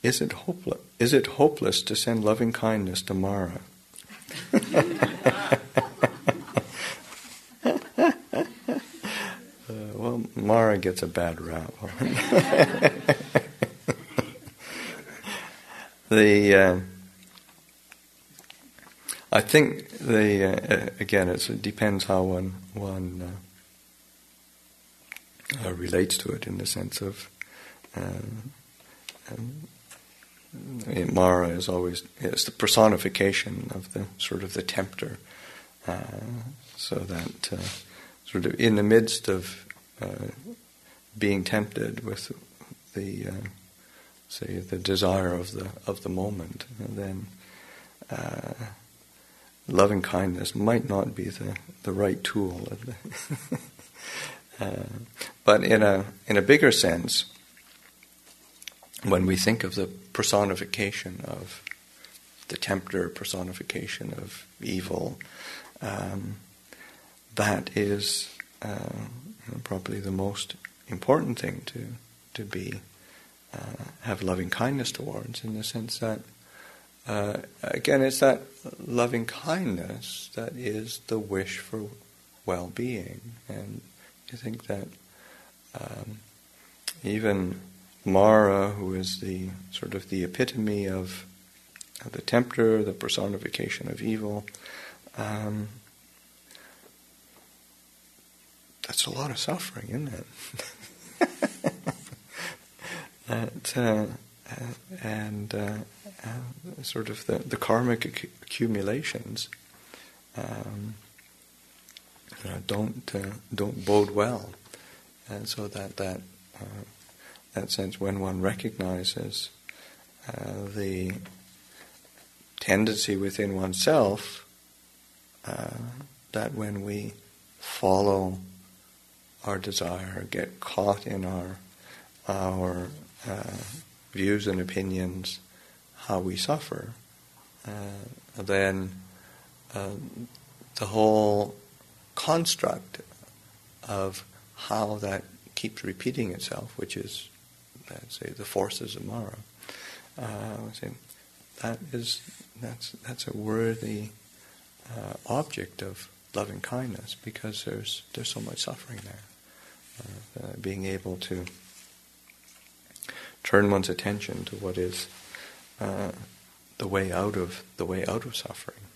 Is it hopeless to send loving kindness to Mara? Well, Mara gets a bad rap. I think again, it depends how one relates to it, in the sense of Mara is the personification of the sort of the tempter, so that sort of in the midst of being tempted with the say the desire of the moment, and then loving kindness might not be the right tool. But in a bigger sense, when we think of the personification of the tempter, personification of evil, that is probably the most important thing to be have loving kindness towards, in the sense that again, it's that loving kindness that is the wish for well-being. And I think that even Mara, who is the sort of the epitome of the tempter, the personification of evil, that's a lot of suffering, isn't it? Sort of the karmic accumulations don't bode well, and so that sense, when one recognizes the tendency within oneself, that when we follow our desire, get caught in our views and opinions, how we suffer, then the whole construct of how that keeps repeating itself, which is, let's say, the forces of Mara, that's a worthy object of loving kindness, because there's so much suffering there. Being able to turn one's attention to what is the way out of suffering.